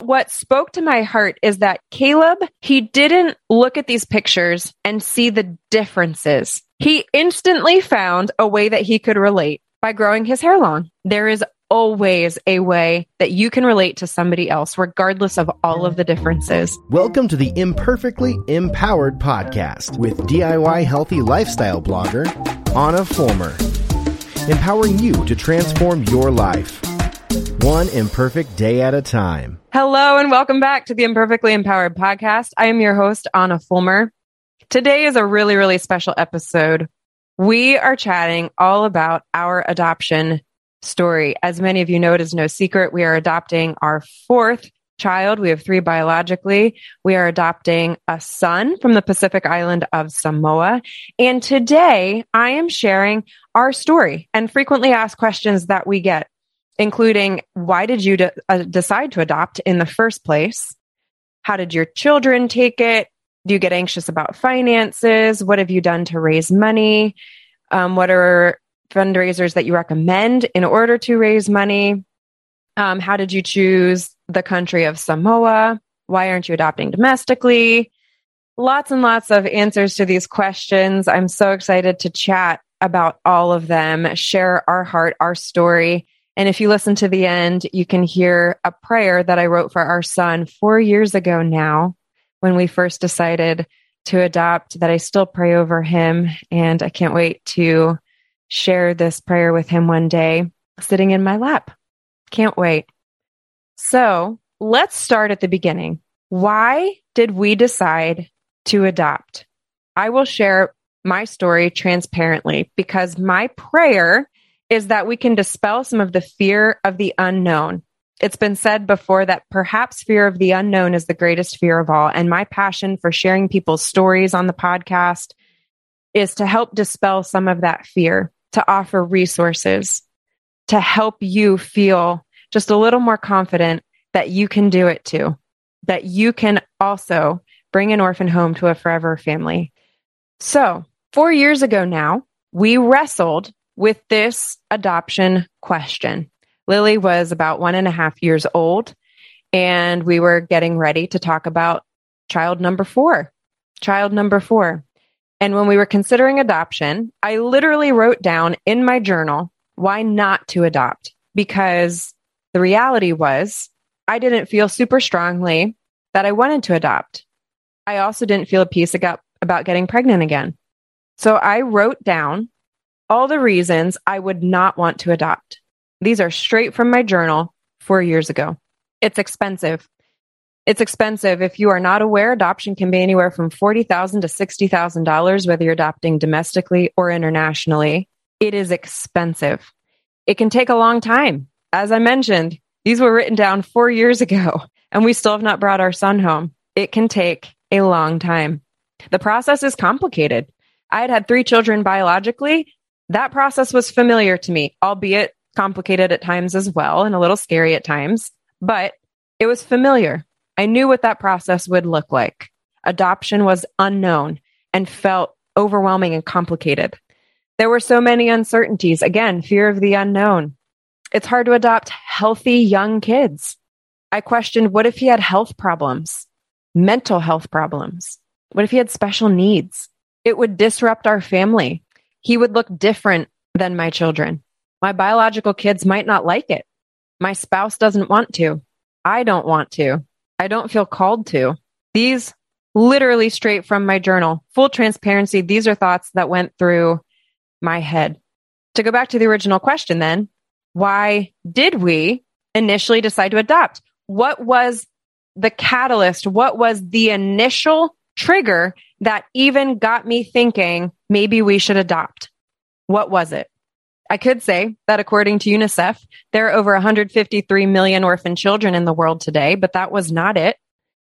What spoke to my heart is that Caleb, he didn't look at these pictures and see the differences. He instantly found a way that he could relate by growing his hair long. There is always a way that you can relate to somebody else, regardless of all of the differences. Welcome to the Imperfectly Empowered podcast with DIY healthy lifestyle blogger, Anna Fulmer. Empowering you to transform your life, one imperfect day at a time. Hello and welcome back to the Imperfectly Empowered podcast. I am your host, Anna Fulmer. Today is a really, really special episode. We are chatting all about our adoption story. As many of you know, it is no secret, we are adopting our fourth child. We have three biologically. We are adopting a son from the Pacific island of Samoa. And today I am sharing our story and frequently asked questions that we get, including why did you decide to adopt in the first place? How did your children take it? Do you get anxious about finances? What have you done to raise money? What are fundraisers that you recommend in order to raise money? How did you choose the country of Samoa? Why aren't you adopting domestically? Lots and lots of answers to these questions. I'm so excited to chat about all of them, share our heart, our story. And if you listen to the end, you can hear a prayer that I wrote for our son 4 years ago now, when we first decided to adopt, that I still pray over him. And I can't wait to share this prayer with him one day, sitting in my lap. Can't wait. So let's start at the beginning. Why did we decide to adopt? I will share my story transparently because my prayer is that we can dispel some of the fear of the unknown. It's been said before that perhaps fear of the unknown is the greatest fear of all. And my passion for sharing people's stories on the podcast is to help dispel some of that fear, to offer resources, to help you feel just a little more confident that you can do it too, that you can also bring an orphan home to a forever family. So 4 years ago now, we wrestled with this adoption question. Lily was about 1.5 years old, and we were getting ready to talk about child number four. And when we were considering adoption, I literally wrote down in my journal, why not to adopt? Because the reality was I didn't feel super strongly that I wanted to adopt. I also didn't feel at peace about getting pregnant again. So I wrote down all the reasons I would not want to adopt. These are straight from my journal 4 years ago. It's expensive. It's expensive. If you are not aware, adoption can be anywhere from $40,000 to $60,000, whether you're adopting domestically or internationally. It is expensive. It can take a long time. As I mentioned, these were written down 4 years ago, and we still have not brought our son home. It can take a long time. The process is complicated. I had 3 children biologically. That process was familiar to me, albeit complicated at times as well, and a little scary at times, but it was familiar. I knew what that process would look like. Adoption was unknown and felt overwhelming and complicated. There were so many uncertainties. Again, fear of the unknown. It's hard to adopt healthy young kids. I questioned, what if he had health problems, mental health problems? What if he had special needs? It would disrupt our family. He would look different than my children. My biological kids might not like it. My spouse doesn't want to. I don't want to. I don't feel called to. These literally straight from my journal. Full transparency, these are thoughts that went through my head. To go back to the original question then, why did we initially decide to adopt? What was the catalyst? What was the initial trigger that even got me thinking maybe we should adopt? What was it? I could say that according to UNICEF, there are over 153 million orphan children in the world today, but that was not it.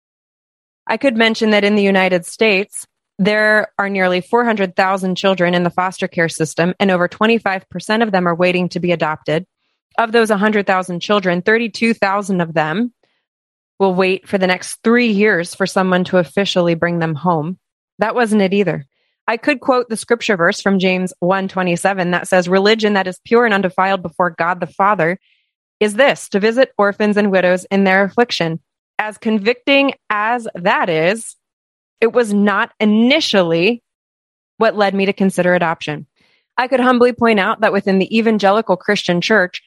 I could mention that in the United States, there are nearly 400,000 children in the foster care system, and over 25% of them are waiting to be adopted. Of those 100,000 children, 32,000 of them will wait for the next 3 years for someone to officially bring them home. That wasn't it either. I could quote the scripture verse from James 1:27 that says, religion that is pure and undefiled before God the Father is this, to visit orphans and widows in their affliction as convicting as that is, it was not initially what led me to consider adoption. I could humbly point out that within the evangelical Christian church,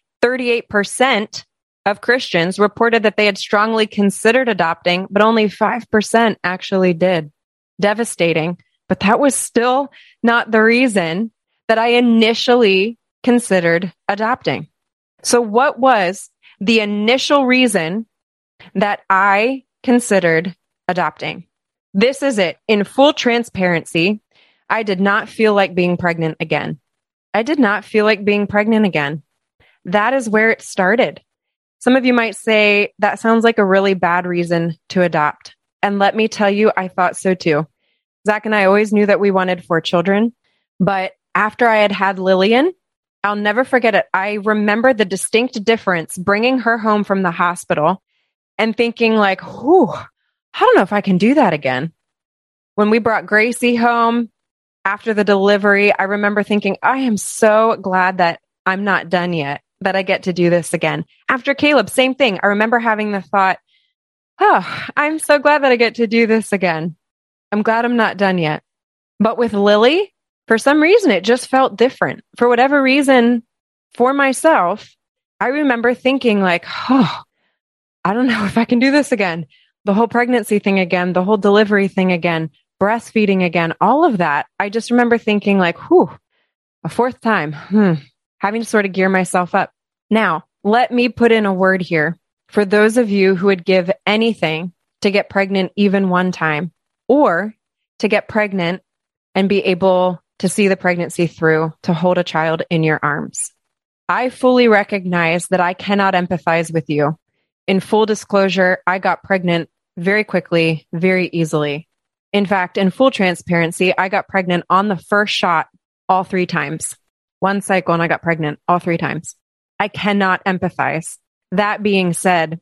38% of Christians reported that they had strongly considered adopting, but only 5% actually did. Devastating. But that was still not the reason that I initially considered adopting. So what was the initial reason that I considered adopting? This is it. In full transparency, I did not feel like being pregnant again. I did not feel like being pregnant again. That is where it started. Some of you might say, that sounds like a really bad reason to adopt. And let me tell you, I thought so too. Zach and I always knew that we wanted 4 children. But after I had had Lillian, I'll never forget it. I remember the distinct difference bringing her home from the hospital and thinking like, whew, I don't know if I can do that again. When we brought Gracie home after the delivery, I remember thinking, I am so glad that I'm not done yet, that I get to do this again. After Caleb, same thing. I remember having the thought, oh, I'm so glad that I get to do this again. I'm glad I'm not done yet. But with Lily, for some reason, it just felt different. For whatever reason, for myself, I remember thinking like, oh, I don't know if I can do this again. The whole pregnancy thing again, the whole delivery thing again, breastfeeding again, all of that. I just remember thinking like, whew, a 4th time, having to sort of gear myself up. Now, let me put in a word here for those of you who would give anything to get pregnant even one time, or to get pregnant and be able to see the pregnancy through, to hold a child in your arms. I fully recognize that I cannot empathize with you. In full disclosure, I got pregnant very quickly, very easily. In fact, in full transparency, I got pregnant on the first shot all 3 times. 1 cycle and I got pregnant all 3 times. I cannot empathize. That being said,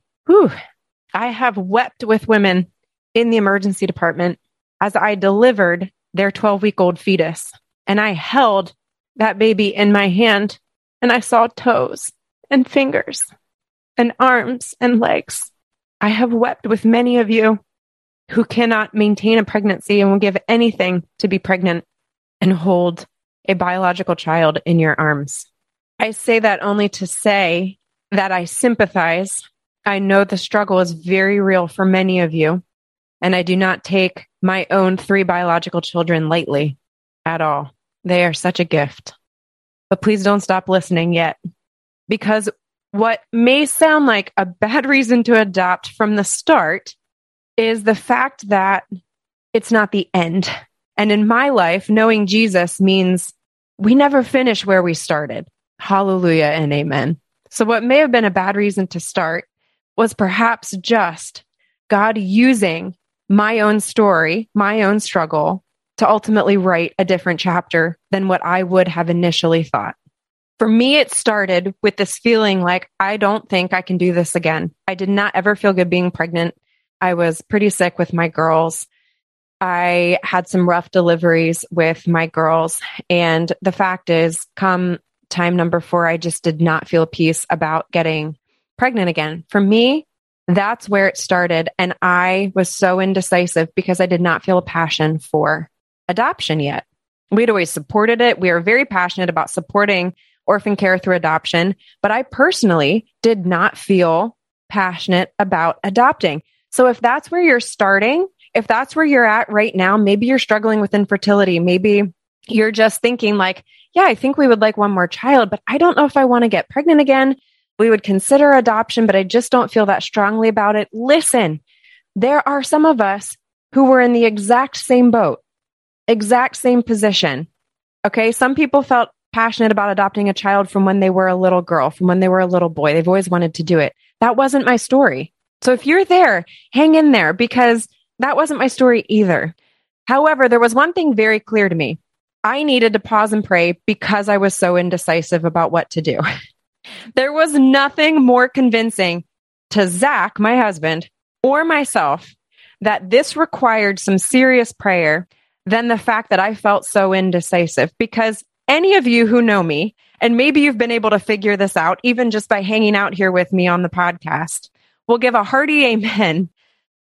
I have wept with women in the emergency department as I delivered their 12-week-old fetus. And I held that baby in my hand and I saw toes and fingers and arms and legs. I have wept with many of you who cannot maintain a pregnancy and will give anything to be pregnant and hold a biological child in your arms. I say that only to say that I sympathize. I know the struggle is very real for many of you, and I do not take my own 3 biological children lightly at all. They are such a gift. But please don't stop listening yet, because what may sound like a bad reason to adopt from the start is the fact that it's not the end. And in my life, knowing Jesus means we never finish where we started. Hallelujah and amen. So what may have been a bad reason to start was perhaps just God using my own story, my own struggle, to ultimately write a different chapter than what I would have initially thought. For me, it started with this feeling like, I don't think I can do this again. I did not ever feel good being pregnant. I was pretty sick with my girls. I had some rough deliveries with my girls. And the fact is, come time number 4, I just did not feel peace about getting pregnant again. For me, that's where it started. And I was so indecisive because I did not feel a passion for adoption yet. We'd always supported it. We are very passionate about supporting orphan care through adoption, but I personally did not feel passionate about adopting. So if that's where you're starting, if that's where you're at right now, maybe you're struggling with infertility. Maybe you're just thinking like, yeah, I think we would like one more child, but I don't know if I want to get pregnant again. We would consider adoption, but I just don't feel that strongly about it. Listen, there are some of us who were in the exact same boat, exact same position. Okay. Some people felt passionate about adopting a child from when they were a little girl, from when they were a little boy. They've always wanted to do it. That wasn't my story. So if you're there, hang in there, because that wasn't my story either. However, there was one thing very clear to me. I needed to pause and pray because I was so indecisive about what to do. There was nothing more convincing to Zach, my husband, or myself that this required some serious prayer than the fact that I felt so indecisive. Because any of you who know me, and maybe you've been able to figure this out, even just by hanging out here with me on the podcast, will give a hearty amen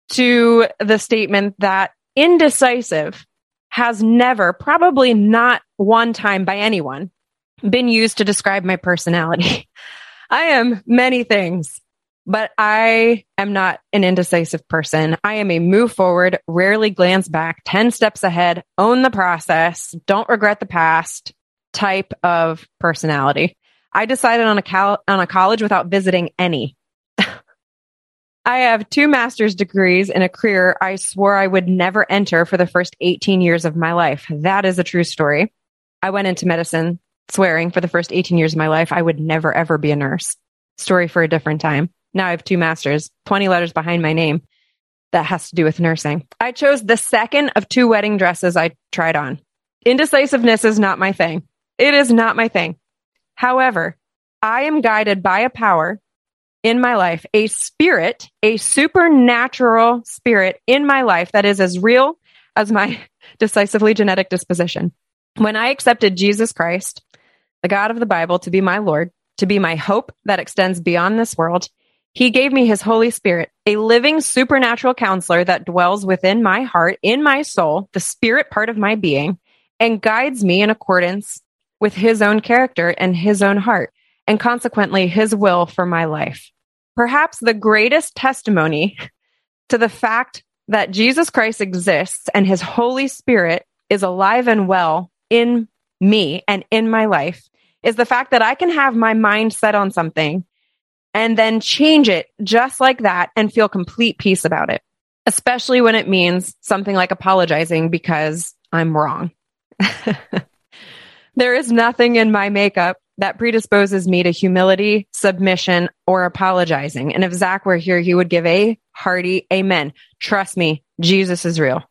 to the statement that indecisive has never, probably not one time by anyone, been used to describe my personality. I am many things, but I am not an indecisive person. I am a move forward, rarely glance back, 10 steps ahead, own the process, don't regret the past type of personality. I decided on a college without visiting any. I have 2 master's degrees in a career I swore I would never enter for the first 18 years of my life. That is a true story. I went into medicine swearing for the first 18 years of my life I would never, ever be a nurse. Story for a different time. Now I have 2 masters, 20 letters behind my name. That has to do with nursing. I chose the second of 2 wedding dresses I tried on. Indecisiveness is not my thing. It is not my thing. However, I am guided by a power in my life, a spirit, a supernatural spirit in my life that is as real as my decisively genetic disposition. When I accepted Jesus Christ, the God of the Bible, to be my Lord, to be my hope that extends beyond this world, He gave me His Holy Spirit, a living supernatural counselor that dwells within my heart, in my soul, the spirit part of my being, and guides me in accordance with His own character and His own heart, and consequently His will for my life. Perhaps the greatest testimony to the fact that Jesus Christ exists and His Holy Spirit is alive and well in me and in my life is the fact that I can have my mind set on something and then change it just like that and feel complete peace about it, especially when it means something like apologizing because I'm wrong. There is nothing in my makeup that predisposes me to humility, submission, or apologizing. And if Zach were here, he would give a hearty amen. Trust me, Jesus is real.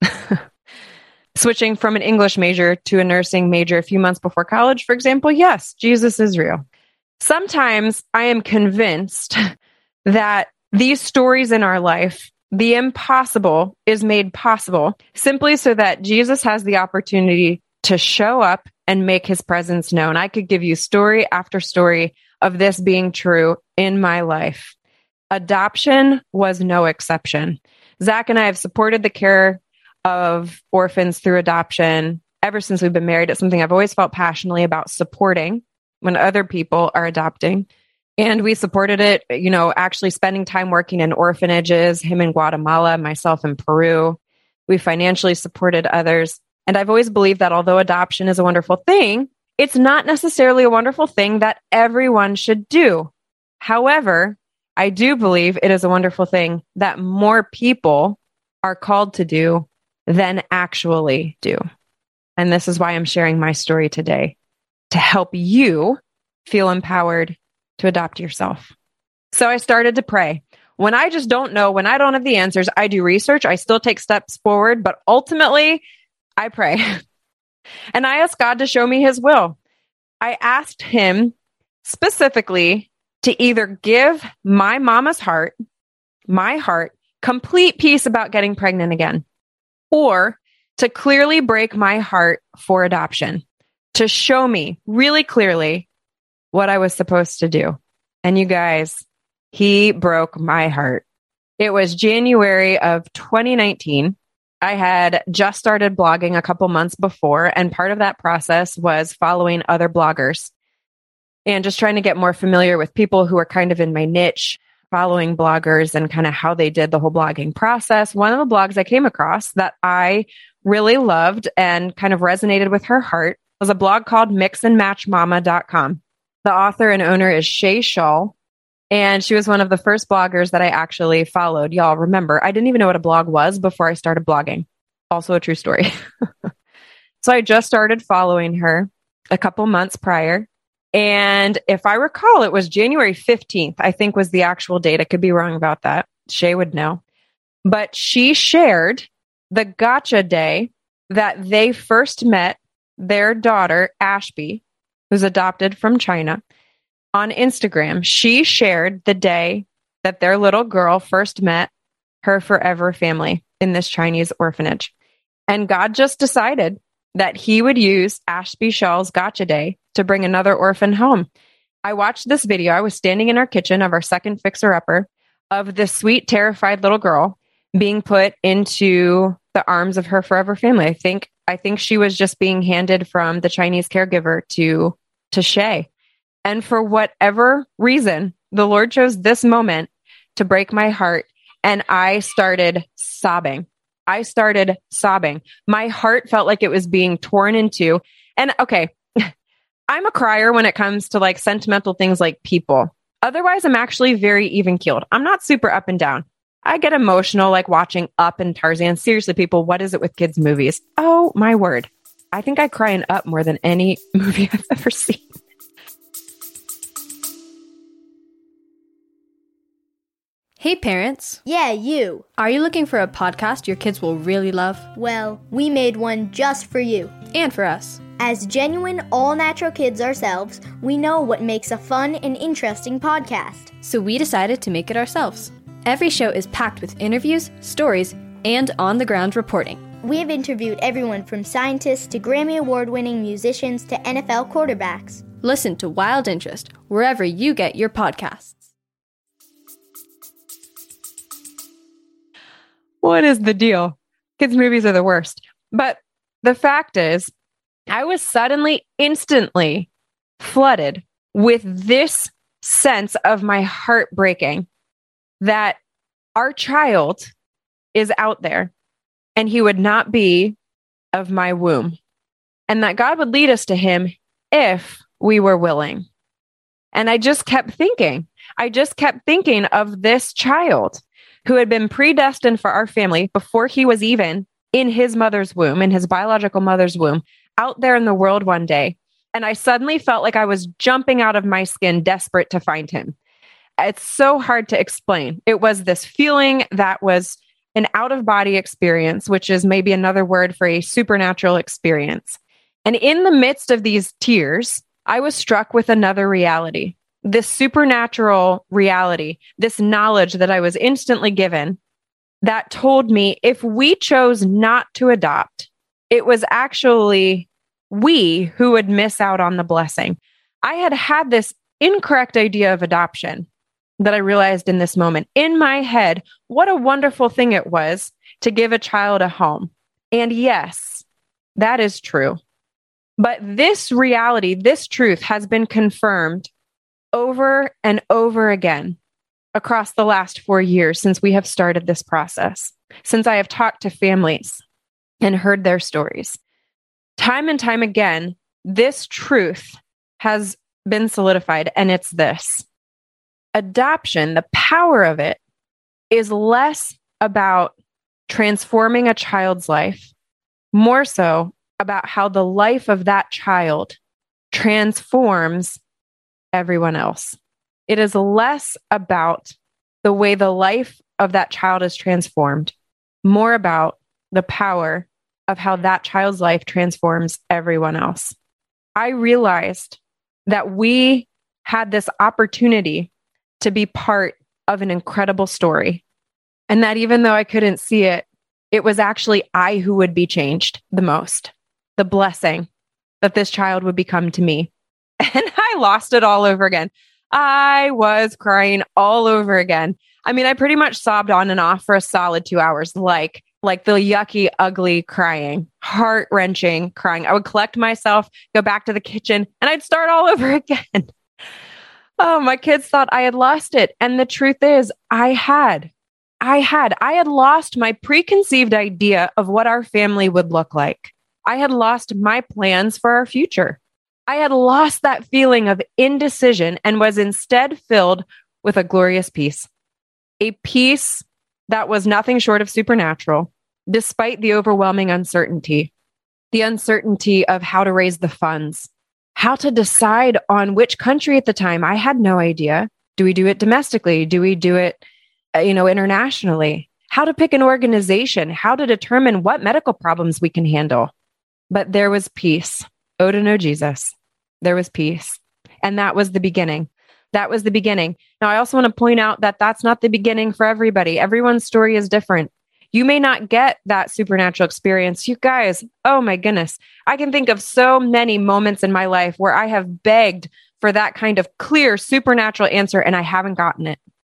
Switching from an English major to a nursing major a few months before college, for example, yes, Jesus is real. Sometimes I am convinced that these stories in our life, the impossible is made possible simply so that Jesus has the opportunity to show up and make His presence known. I could give you story after story of this being true in my life. Adoption was no exception. Zach and I have supported the care of orphans through adoption ever since we've been married. It's something I've always felt passionately about supporting when other people are adopting. And we supported it, actually spending time working in orphanages, him in Guatemala, myself in Peru. We financially supported others. And I've always believed that although adoption is a wonderful thing, it's not necessarily a wonderful thing that everyone should do. However, I do believe it is a wonderful thing that more people are called to do than actually do. And this is why I'm sharing my story today, to help you feel empowered to adopt yourself. So I started to pray. When I just don't know, when I don't have the answers, I do research. I still take steps forward, but ultimately, I pray. And I asked God to show me His will. I asked Him specifically to either give my mama's heart, my heart, complete peace about getting pregnant again, or to clearly break my heart for adoption, to show me really clearly what I was supposed to do. And you guys, He broke my heart. It was January of 2019. I had just started blogging a couple months before, and part of that process was following other bloggers and just trying to get more familiar with people who are kind of in my niche, following bloggers and kind of how they did the whole blogging process. One of the blogs I came across that I really loved and kind of resonated with her heart was a blog called mixandmatchmama.com. The author and owner is Shay Shaw, and she was one of the first bloggers that I actually followed. Y'all remember, I didn't even know what a blog was before I started blogging. Also a true story. So I just started following her a couple months prior. And if I recall, it was January 15th, I think was the actual date. I could be wrong about that. Shay would know. But she shared the gotcha day that they first met their daughter, Ashby, who's adopted from China, on Instagram. She shared the day that their little girl first met her forever family in this Chinese orphanage. And God just decided that He would use Ashby Shaw's gotcha day to bring another orphan home. I watched this video. I was standing in our kitchen of our second fixer-upper of this sweet, terrified little girl being put into the arms of her forever family. I think she was just being handed from the Chinese caregiver to Shay. And for whatever reason, the Lord chose this moment to break my heart. And I started sobbing. My heart felt like it was being torn in two. And okay, I'm a crier when it comes to like sentimental things like people. Otherwise, I'm actually very even keeled. I'm not super up and down. I get emotional like watching Up and Tarzan. Seriously, people, what is it with kids' movies? Oh, my word. I think I cry in Up more than any movie I've ever seen. Hey parents! Yeah, you! Are you looking for a podcast your kids will really love? Well, we made one just for you. And for us. As genuine, all-natural kids ourselves, we know what makes a fun and interesting podcast. So we decided to make it ourselves. Every show is packed with interviews, stories, and on-the-ground reporting. We have interviewed everyone from scientists to Grammy Award-winning musicians to NFL quarterbacks. Listen to Wild Interest wherever you get your podcasts. What is the deal? Kids' movies are the worst. But the fact is, I was suddenly, instantly flooded with this sense of my heart breaking that our child is out there and he would not be of my womb, and that God would lead us to him if we were willing. And I just kept thinking of this child who had been predestined for our family before he was even in his mother's womb, in his biological mother's womb, out there in the world one day. And I suddenly felt like I was jumping out of my skin, desperate to find him. It's so hard to explain. It was this feeling that was an out-of-body experience, which is maybe another word for a supernatural experience. And in the midst of these tears, I was struck with another reality. This supernatural reality, this knowledge that I was instantly given that told me if we chose not to adopt, it was actually we who would miss out on the blessing. I had had this incorrect idea of adoption that I realized in this moment in my head, what a wonderful thing it was to give a child a home. And yes, that is true. But this reality, this truth has been confirmed over and over again across the last 4 years since we have started this process, since I have talked to families and heard their stories. Time and time again, this truth has been solidified, and it's this. Adoption, the power of it, is less about transforming a child's life, more so about how the life of that child transforms everyone else. It is less about the way the life of that child is transformed, more about the power of how that child's life transforms everyone else. I realized that we had this opportunity to be part of an incredible story, and that even though I couldn't see it, it was actually I who would be changed the most. The blessing that this child would become to me. And I lost it all over again. I was crying all over again. I mean, I pretty much sobbed on and off for a solid 2 hours, like the yucky, ugly crying, heart-wrenching crying. I would collect myself, go back to the kitchen, and I'd start all over again. Oh, my kids thought I had lost it. And the truth is, I had lost my preconceived idea of what our family would look like. I had lost my plans for our future. I had lost that feeling of indecision and was instead filled with a glorious peace. A peace that was nothing short of supernatural, despite the overwhelming uncertainty. The uncertainty of how to raise the funds, how to decide on which country at the time. I had no idea. Do we do it domestically? Do we do it, internationally? How to pick an organization, how to determine what medical problems we can handle. But there was peace. Oh, to know Jesus. There was peace. And that was the beginning. That was the beginning. Now, I also want to point out that that's not the beginning for everybody. Everyone's story is different. You may not get that supernatural experience. You guys, oh my goodness. I can think of so many moments in my life where I have begged for that kind of clear supernatural answer and I haven't gotten it.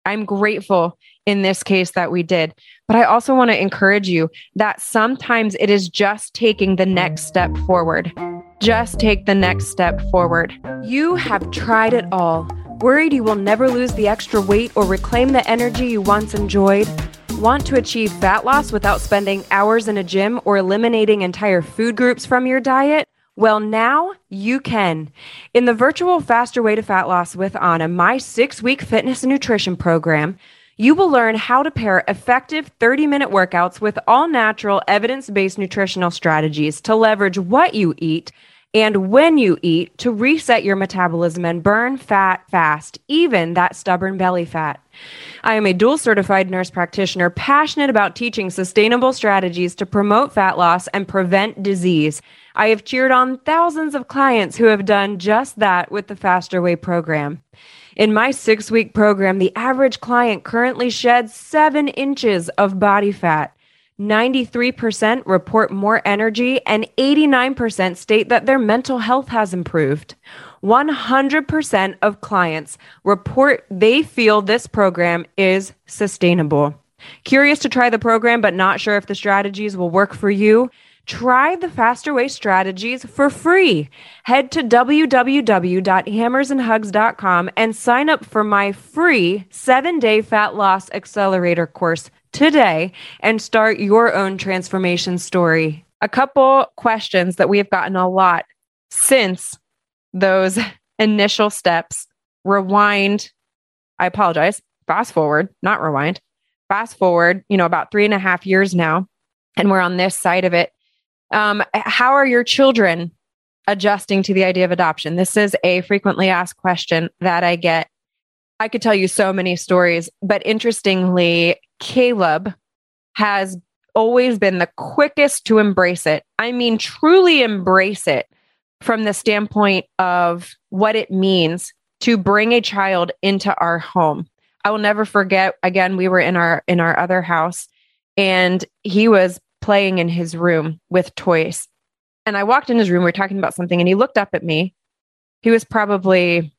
I'm grateful in this case that we did. But I also want to encourage you that sometimes it is just taking the next step forward. Just take the next step forward. You have tried it all. Worried you will never lose the extra weight or reclaim the energy you once enjoyed? Want to achieve fat loss without spending hours in a gym or eliminating entire food groups from your diet? Well, now you can. In the virtual Faster Way to Fat Loss with Anna, my 6-week fitness and nutrition program, you will learn how to pair effective 30-minute workouts with all-natural, evidence-based nutritional strategies to leverage what you eat and when you eat to reset your metabolism and burn fat fast, even that stubborn belly fat. I am a dual certified nurse practitioner passionate about teaching sustainable strategies to promote fat loss and prevent disease. I have cheered on thousands of clients who have done just that with the Faster Way program. In my 6-week program, the average client currently sheds 7 inches of body fat. 93% report more energy and 89% state that their mental health has improved. 100% of clients report they feel this program is sustainable. Curious to try the program but not sure if the strategies will work for you? Try the Faster Way strategies for free. Head to www.hammersandhugs.com and sign up for my free 7-day fat loss accelerator course today and start your own transformation story. A couple questions that we have gotten a lot since those initial steps. Rewind. I apologize. Fast forward, not rewind. Fast forward, about 3.5 years now, and we're on this side of it. How are your children adjusting to the idea of adoption? This is a frequently asked question that I get. I could tell you so many stories, but interestingly, Caleb has always been the quickest to embrace it. I mean, truly embrace it from the standpoint of what it means to bring a child into our home. I will never forget, again, we were in our other house and he was playing in his room with toys. And I walked in his room, we were talking about something, and he looked up at me. He was probably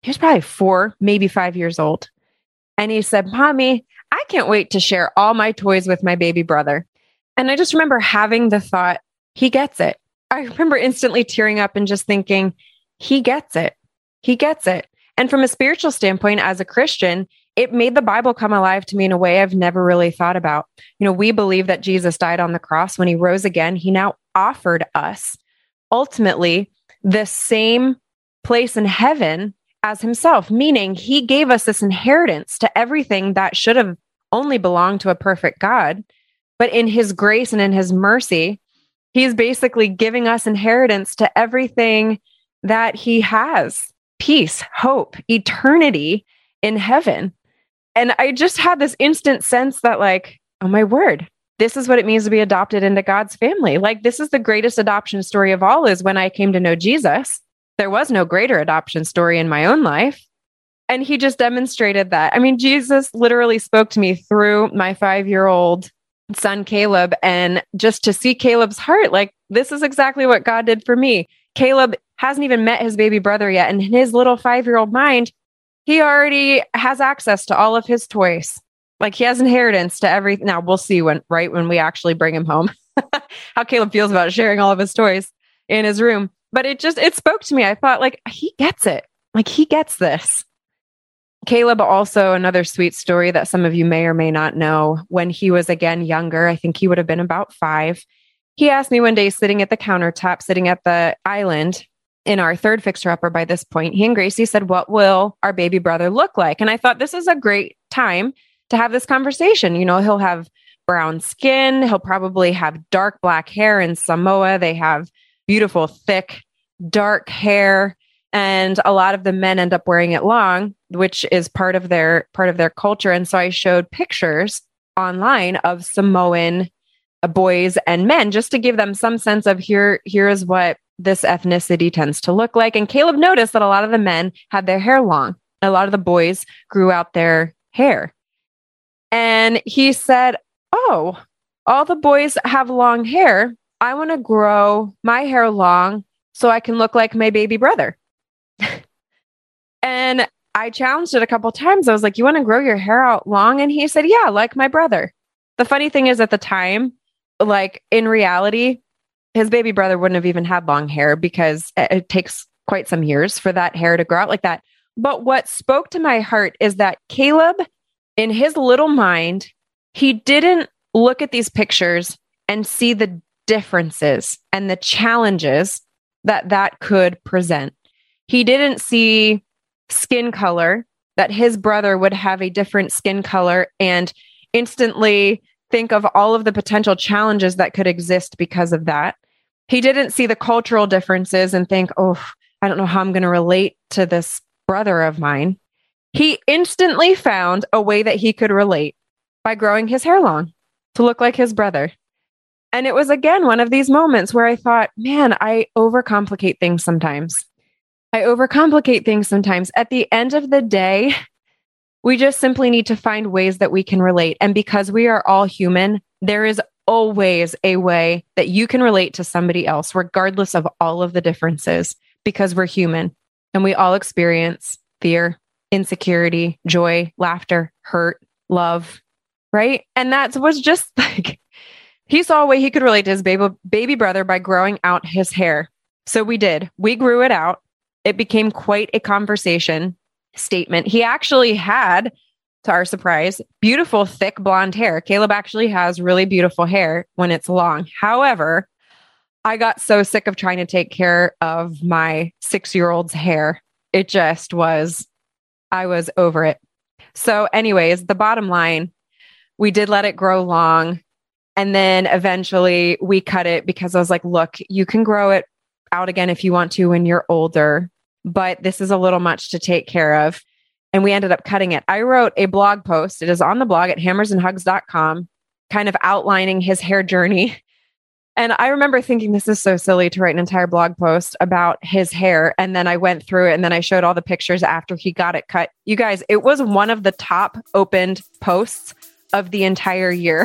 4, maybe 5 years old. And he said, "Mommy, I can't wait to share all my toys with my baby brother." And I just remember having the thought, he gets it. I remember instantly tearing up and just thinking, he gets it. He gets it. And from a spiritual standpoint, as a Christian, it made the Bible come alive to me in a way I've never really thought about. We believe that Jesus died on the cross. When he rose again, he now offered us ultimately the same place in heaven as himself, meaning he gave us this inheritance to everything that should have only belonged to a perfect God. But in his grace and in his mercy, he's basically giving us inheritance to everything that he has: peace, hope, eternity in heaven. And I just had this instant sense that, like, oh my word, this is what it means to be adopted into God's family. Like, this is the greatest adoption story of all, is when I came to know Jesus. There was no greater adoption story in my own life. And he just demonstrated that. I mean, Jesus literally spoke to me through my 5-year-old son, Caleb, and just to see Caleb's heart, like, this is exactly what God did for me. Caleb hasn't even met his baby brother yet. And in his little 5-year-old mind, he already has access to all of his toys. Like, he has inheritance to everything. Now we'll see when we actually bring him home, how Caleb feels about sharing all of his toys in his room. But it spoke to me. I thought, like, he gets it. Like, he gets this. Caleb, also another sweet story that some of you may or may not know. When he was, again, younger, I think he would have been about 5. He asked me one day, sitting at the countertop, sitting at the island in our third fixer-upper by this point, he and Gracie said, "What will our baby brother look like?" And I thought, this is a great time to have this conversation. He'll have brown skin. He'll probably have dark black hair. In Samoa, they have beautiful, thick, dark hair. And a lot of the men end up wearing it long, which is part of their culture. And so I showed pictures online of Samoan boys and men, just to give them some sense of here is what this ethnicity tends to look like. And Caleb noticed that a lot of the men had their hair long. A lot of the boys grew out their hair. And he said, "Oh, all the boys have long hair. I want to grow my hair long so I can look like my baby brother." And I challenged it a couple times. I was like, you want to grow your hair out long? And he said, yeah, like my brother. The funny thing is at the time, like in reality, his baby brother wouldn't have even had long hair because it takes quite some years for that hair to grow out like that. But what spoke to my heart is that Caleb, in his little mind, he didn't look at these pictures and see the differences and the challenges that could present. He didn't see skin color, that his brother would have a different skin color, and instantly think of all of the potential challenges that could exist because of that. He didn't see the cultural differences and think, oh, I don't know how I'm going to relate to this brother of mine. He instantly found a way that he could relate by growing his hair long to look like his brother. And it was, again, one of these moments where I thought, man, I overcomplicate things sometimes. At the end of the day, we just simply need to find ways that we can relate. And because we are all human, there is always a way that you can relate to somebody else, regardless of all of the differences, because we're human and we all experience fear, insecurity, joy, laughter, hurt, love, right? And that was just like, he saw a way he could relate to his baby brother by growing out his hair. So we did. We grew it out. It became quite a conversation statement. He actually had, to our surprise, beautiful, thick blonde hair. Caleb actually has really beautiful hair when it's long. However, I got so sick of trying to take care of my 6-year-old's hair. It just was, I was over it. So anyways, the bottom line, we did let it grow long. And then eventually we cut it because I was like, look, you can grow it out again if you want to when you're older, but this is a little much to take care of. And we ended up cutting it. I wrote a blog post. It is on the blog at hammersandhugs.com, kind of outlining his hair journey. And I remember thinking, this is so silly to write an entire blog post about his hair. And then I went through it and then I showed all the pictures after he got it cut. You guys, it was one of the top opened posts of the entire year.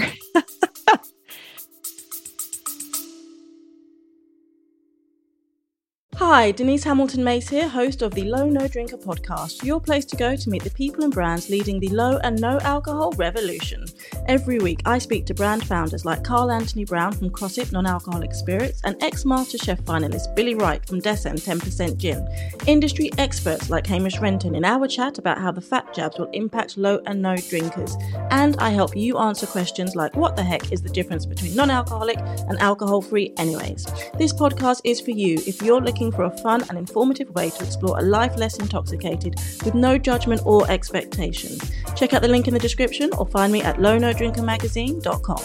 Hi, Denise Hamilton-Mace here, host of the Low No Drinker podcast, your place to go to meet the people and brands leading the low and no alcohol revolution. Every week, I speak to brand founders like Carl Anthony Brown from CrossFit Non-Alcoholic Spirits and ex-MasterChef finalist Billy Wright from Descent 10% Gin, industry experts like Hamish Renton in our chat about how the fat jabs will impact low and no drinkers, and I help you answer questions like what the heck is the difference between non-alcoholic and alcohol-free anyways. This podcast is for you if you're looking for a fun and informative way to explore a life less intoxicated with no judgment or expectation. Check out the link in the description or find me at lownodrinkermagazine.com.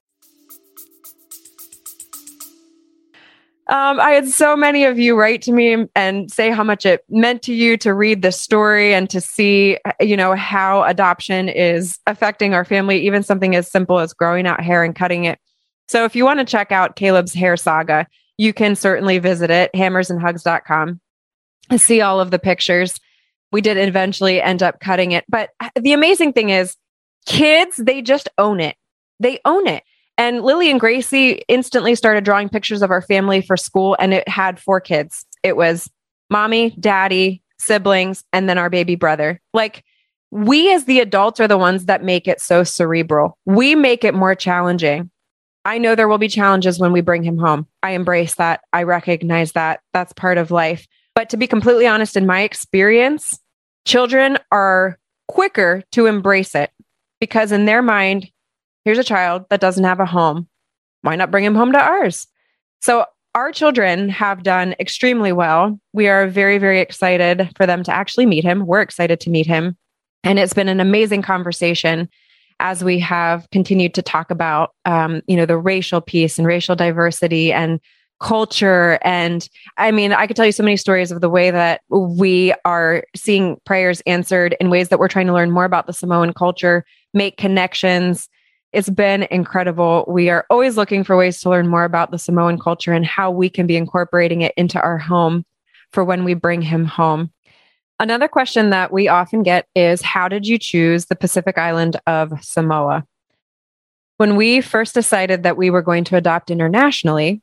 I had so many of you write to me and say how much it meant to you to read this story and to see, how adoption is affecting our family, even something as simple as growing out hair and cutting it. So if you want to check out Caleb's hair saga, you can certainly visit it, hammersandhugs.com, see all of the pictures. We did eventually end up cutting it. But the amazing thing is, kids, they just own it. They own it. And Lily and Gracie instantly started drawing pictures of our family for school, and it had 4 kids. It was mommy, daddy, siblings, and then our baby brother. Like, we as the adults are the ones that make it so cerebral. We make it more challenging. I know there will be challenges when we bring him home. I embrace that. I recognize that. That's part of life. But to be completely honest, in my experience, children are quicker to embrace it because in their mind, here's a child that doesn't have a home. Why not bring him home to ours? So our children have done extremely well. We are very, very excited for them to actually meet him. We're excited to meet him. And it's been an amazing conversation as we have continued to talk about, the racial piece and racial diversity and culture. And I mean, I could tell you so many stories of the way that we are seeing prayers answered in ways that we're trying to learn more about the Samoan culture, make connections. It's been incredible. We are always looking for ways to learn more about the Samoan culture and how we can be incorporating it into our home for when we bring him home. Another question that we often get is, how did you choose the Pacific island of Samoa? When we first decided that we were going to adopt internationally,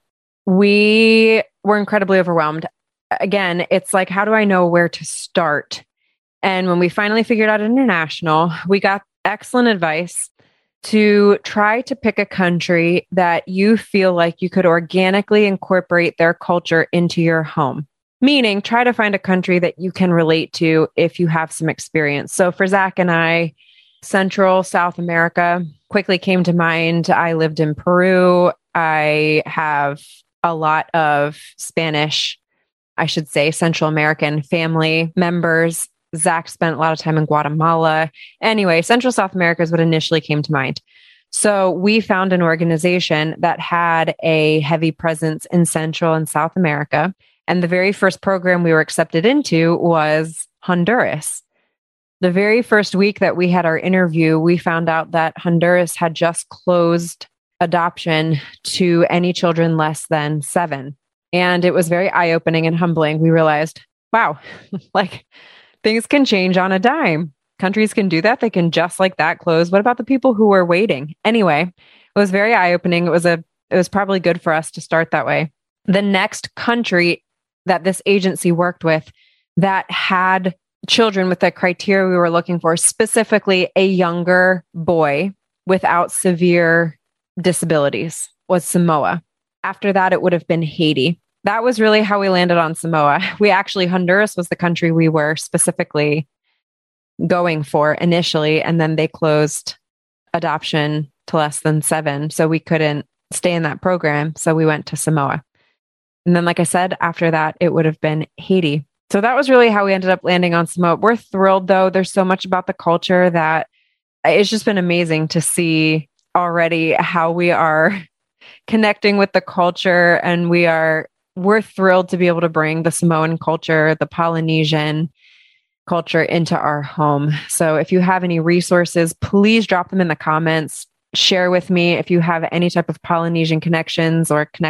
we were incredibly overwhelmed. Again, it's like, how do I know where to start? And when we finally figured out international, we got excellent advice to try to pick a country that you feel like you could organically incorporate their culture into your home. Meaning, try to find a country that you can relate to if you have some experience. So for Zach and I, Central, South America quickly came to mind. I lived in Peru. I have a lot of Spanish, I should say, Central American family members. Zach spent a lot of time in Guatemala. Anyway, Central South America is what initially came to mind. So we found an organization that had a heavy presence in Central and South America. And the very first program we were accepted into was Honduras. The very first week that we had our interview, we found out that Honduras had just closed adoption to any children less than 7. And it was very eye-opening and humbling. We realized, wow, like things can change on a dime. Countries can do that. They can just like that close. What about the people who were waiting? Anyway, it was very eye-opening. It was probably good for us to start that way. The next country that this agency worked with that had children with the criteria we were looking for, specifically a younger boy without severe disabilities, was Samoa. After that, it would have been Haiti. That was really how we landed on Samoa. Honduras was the country we were specifically going for initially, and then they closed adoption to less than 7. So we couldn't stay in that program. So we went to Samoa. And then, like I said, after that, it would have been Haiti. So that was really how we ended up landing on Samoa. We're thrilled, though. There's so much about the culture that it's just been amazing to see already how we are connecting with the culture. And we're thrilled to be able to bring the Samoan culture, the Polynesian culture into our home. So if you have any resources, please drop them in the comments. Share with me if you have any type of Polynesian connections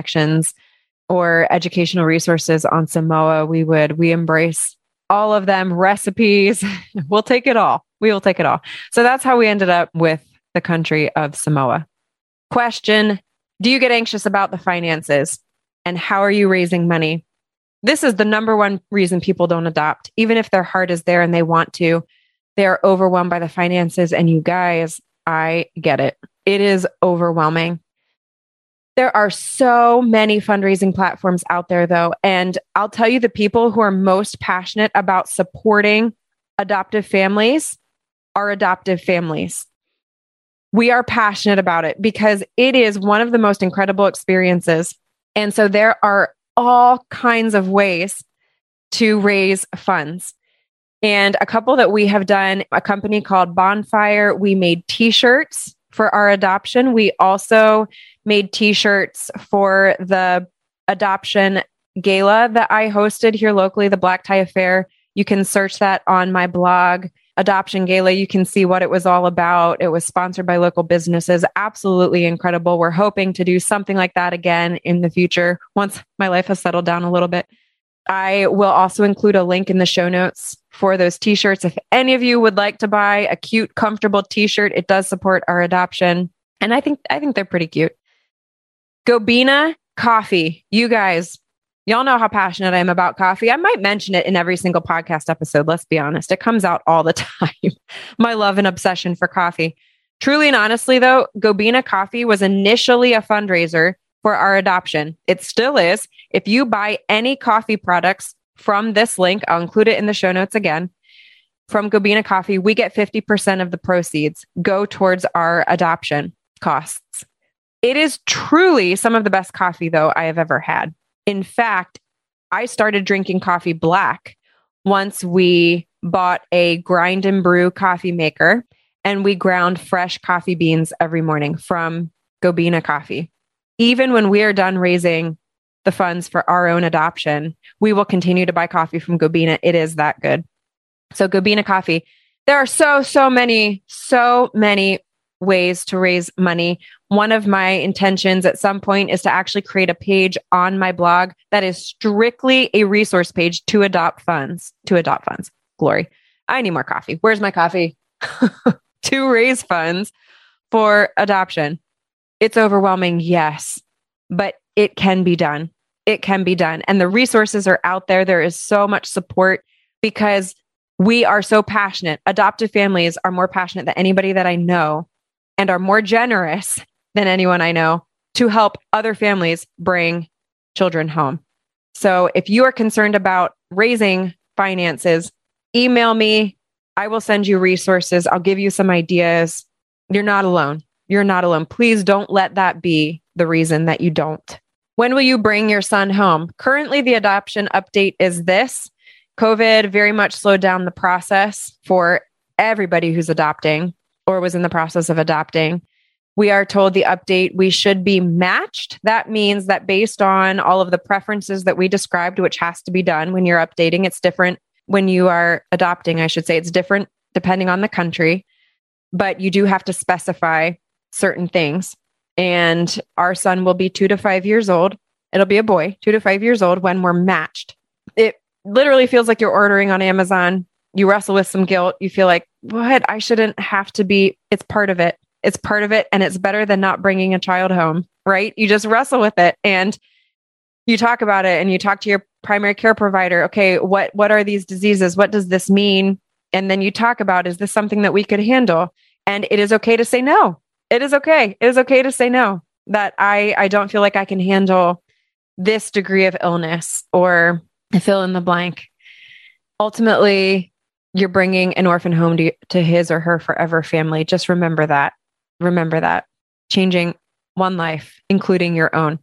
or educational resources on Samoa. We embrace all of them, recipes. We'll take it all. We will take it all. So that's how we ended up with the country of Samoa. Question: do you get anxious about the finances? And how are you raising money? This is the number one reason people don't adopt. Even if their heart is there and they want to, they are overwhelmed by the finances. And you guys, I get it. It is overwhelming. There are so many fundraising platforms out there, though. And I'll tell you, the people who are most passionate about supporting adoptive families are adoptive families. We are passionate about it because it is one of the most incredible experiences. And so there are all kinds of ways to raise funds. And a couple that we have done, a company called Bonfire, we made t-shirts for our adoption. We also made t-shirts for the adoption gala that I hosted here locally, the Black Tie Affair. You can search that on my blog, Adoption Gala. You can see what it was all about. It was sponsored by local businesses. Absolutely incredible. We're hoping to do something like that again in the future once my life has settled down a little bit. I will also include a link in the show notes for those t-shirts. If any of you would like to buy a cute, comfortable t-shirt, it does support our adoption. And I think they're pretty cute. Gobina coffee. You guys, y'all know how passionate I am about coffee. I might mention it in every single podcast episode. Let's be honest. It comes out all the time. My love and obsession for coffee. Truly and honestly, though, Gobina coffee was initially a fundraiser for our adoption. It still is. If you buy any coffee products from this link, I'll include it in the show notes again. From Gobina coffee, we get 50% of the proceeds go towards our adoption costs. It is truly some of the best coffee, though, I have ever had. In fact, I started drinking coffee black once we bought a grind and brew coffee maker, and we ground fresh coffee beans every morning from Gobina coffee. Even when we are done raising the funds for our own adoption, we will continue to buy coffee from Gobina. It is that good. So Gobina coffee. There are so many ways to raise money. One of my intentions at some point is to actually create a page on my blog that is strictly a resource page to adopt funds. Glory. I need more coffee. Where's my coffee? To raise funds for adoption. It's overwhelming, yes, but it can be done. It can be done. And the resources are out there. There is so much support because We are so passionate. Adoptive families are more passionate than anybody that I know and are more generous than anyone I know to help other families bring children home. So if you are concerned about raising finances, email me. I will send you resources. I'll give you some ideas. You're not alone. You're not alone. Please don't let that be the reason that you don't. When will you bring your son home? Currently, the adoption update is this. COVID very much slowed down the process for everybody who's adopting or was in the process of adopting. We are told the update, we should be matched. That means that based on all of the preferences that we described, which has to be done when you're updating, it's different when you are adopting, I should say. It's different depending on the country, but you do have to specify certain things. And our son will be 2 to 5 years old. It'll be a boy, 2 to 5 years old when we're matched. It literally feels like you're ordering on Amazon. You wrestle with some guilt. You feel like, what? I shouldn't have to be. It's part of it. It's part of it. And it's better than not bringing a child home, right? You just wrestle with it and you talk about it and you talk to your primary care provider. Okay, what are these diseases? What does this mean? And then you talk about, is this something that we could handle? And it is okay to say no. It is okay. It is okay to say no, that I don't feel like I can handle this degree of illness or fill in the blank. Ultimately, you're bringing an orphan home to his or her forever family. Just remember that. Remember that. Changing one life, including your own.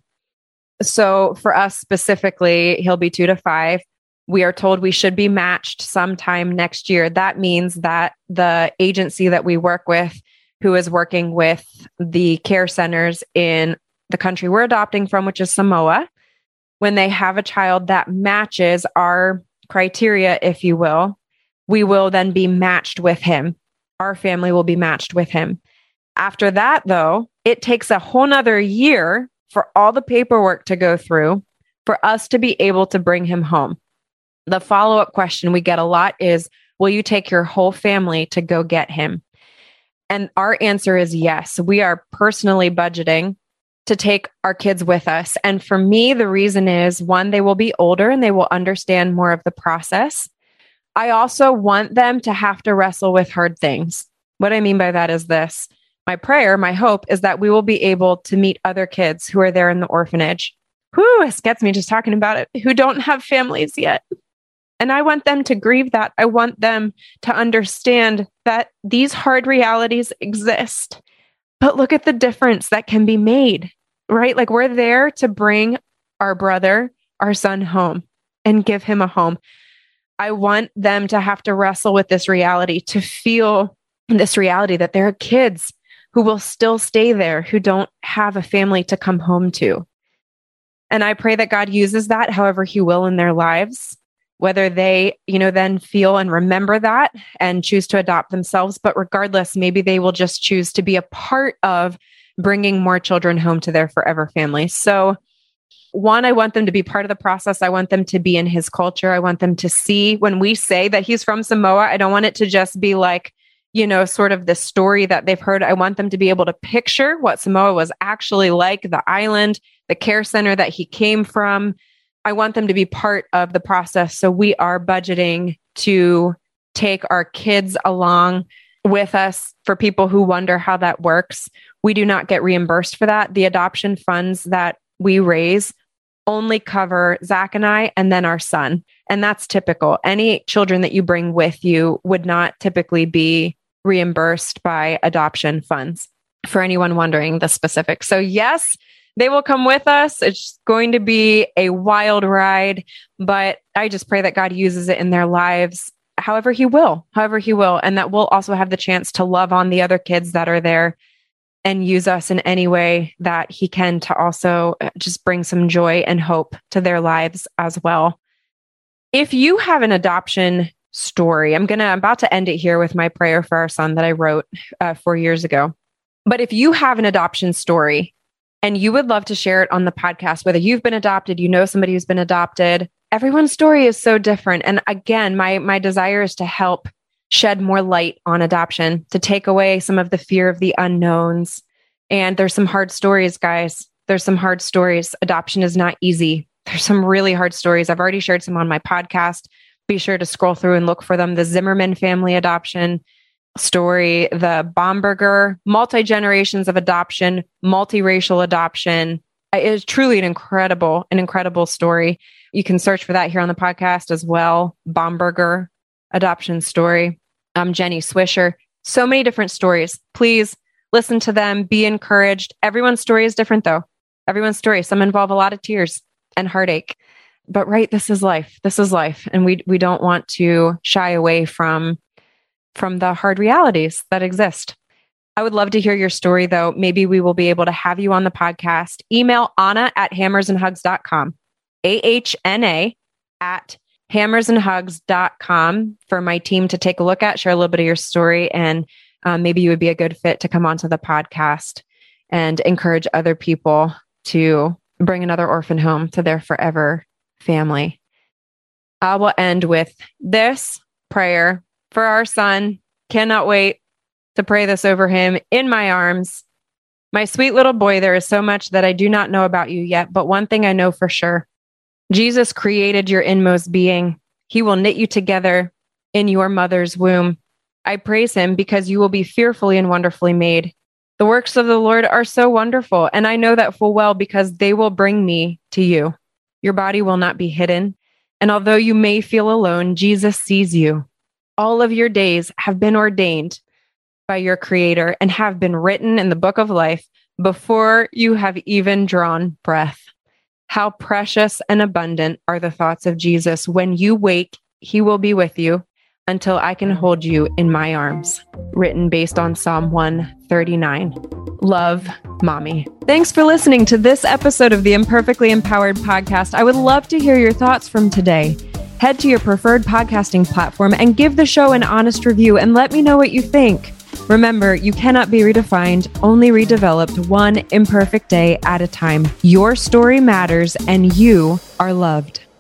So for us specifically, he'll be 2 to 5. We are told we should be matched sometime next year. That means that the agency that we work with, who is working with the care centers in the country we're adopting from, which is Samoa, when they have a child that matches our criteria, if you will, we will then be matched with him. Our family will be matched with him. After that, though, it takes a whole nother year for all the paperwork to go through for us to be able to bring him home. The follow-up question we get a lot is, will you take your whole family to go get him? And our answer is yes. We are personally budgeting to take our kids with us. And for me, the reason is, one, they will be older and they will understand more of the process. I also want them to have to wrestle with hard things. What I mean by that is this. My prayer, my hope is that we will be able to meet other kids who are there in the orphanage. This gets me just talking about it, who don't have families yet. And I want them to grieve that. I want them to understand that these hard realities exist. But look at the difference that can be made, right? Like, we're there to bring our brother, our son home and give him a home. I want them to have to wrestle with this reality, to feel this reality that there are kids who will still stay there, who don't have a family to come home to. And I pray that God uses that however he will in their lives, whether they, then feel and remember that and choose to adopt themselves. But regardless, maybe they will just choose to be a part of bringing more children home to their forever family. So one, I want them to be part of the process. I want them to be in his culture. I want them to see when we say that he's from Samoa, I don't want it to just be like, sort of the story that they've heard. I want them to be able to picture what Samoa was actually like, the island, the care center that he came from. I want them to be part of the process. So we are budgeting to take our kids along with us. For people who wonder how that works, we do not get reimbursed for that. The adoption funds that we raise only cover Zach and I, and then our son. And that's typical. Any children that you bring with you would not typically be reimbursed by adoption funds, for anyone wondering the specifics. So yes, they will come with us. It's going to be a wild ride, but I just pray that God uses it in their lives however he will, and that we'll also have the chance to love on the other kids that are there and use us in any way that he can to also just bring some joy and hope to their lives as well. If you have an adoption story, I'm about to end it here with my prayer for our son that I wrote 4 years ago. But if you have an adoption story and you would love to share it on the podcast, whether you've been adopted, somebody who's been adopted, everyone's story is so different. And again, my desire is to help shed more light on adoption, to take away some of the fear of the unknowns. And there's some hard stories, guys. There's some hard stories. Adoption is not easy. There's some really hard stories. I've already shared some on my podcast. Be sure to scroll through and look for them. The Zimmerman family adoption story, the Bomberger, multi-generations of adoption, multiracial adoption. It is truly an incredible story. You can search for that here on the podcast as well. Bomberger adoption story. Jenny Swisher. So many different stories. Please listen to them. Be encouraged. Everyone's story is different though. Everyone's story. Some involve a lot of tears and heartache. But right, this is life. This is life. And we don't want to shy away from the hard realities that exist. I would love to hear your story, though. Maybe we will be able to have you on the podcast. Email Anna@hammersandhugs.com, AHNA@hammersandhugs.com for my team to take a look at, share a little bit of your story, and maybe you would be a good fit to come onto the podcast and encourage other people to bring another orphan home to their forever family. I will end with this prayer for our son. Cannot wait to pray this over him in my arms. My sweet little boy, there is so much that I do not know about you yet, but one thing I know for sure. Jesus created your inmost being. He will knit you together in your mother's womb. I praise him because you will be fearfully and wonderfully made. The works of the Lord are so wonderful, and I know that full well because they will bring me to you. Your body will not be hidden, and although you may feel alone, Jesus sees you. All of your days have been ordained by your Creator and have been written in the book of life before you have even drawn breath. How precious and abundant are the thoughts of Jesus. When you wake, he will be with you until I can hold you in my arms. Written based on Psalm 139. Love, Mommy. Thanks for listening to this episode of the Imperfectly Empowered podcast. I would love to hear your thoughts from today. Head to your preferred podcasting platform and give the show an honest review and let me know what you think. Remember, you cannot be redefined, only redeveloped one imperfect day at a time. Your story matters and you are loved.